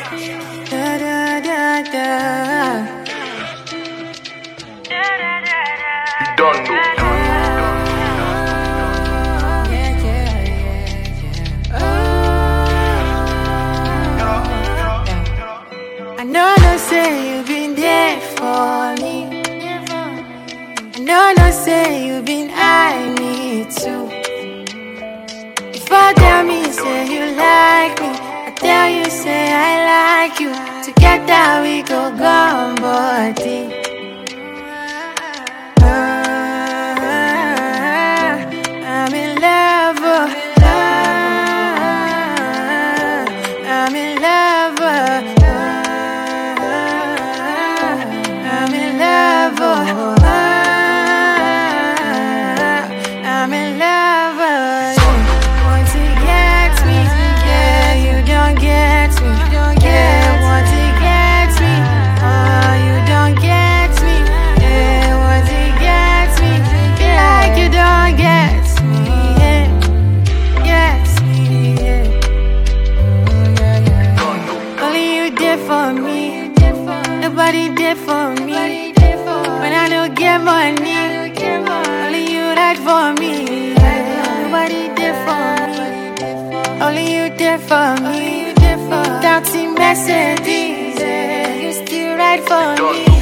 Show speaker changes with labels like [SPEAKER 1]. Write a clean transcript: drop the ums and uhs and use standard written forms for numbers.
[SPEAKER 1] Da, da, da, da.
[SPEAKER 2] Don't know.
[SPEAKER 1] I know no say you've been there for me. I know no say you've been I need to. If I tell me say you like me, I tell you say I like you. Together we go gone body. I'm in love. I'm in love. I'm in love. I'm in love. Once he gets me, yeah, you don't get me. Yeah, once he gets me, oh, you don't get me. Yeah, once he gets me, like you don't get me. Yeah, gets me. Yeah. Only you did for me. Nobody did for me. When I don't get money, only you died for me. Nobody did for me. Only you did for me. Doubting Mercedes, you still ride for me.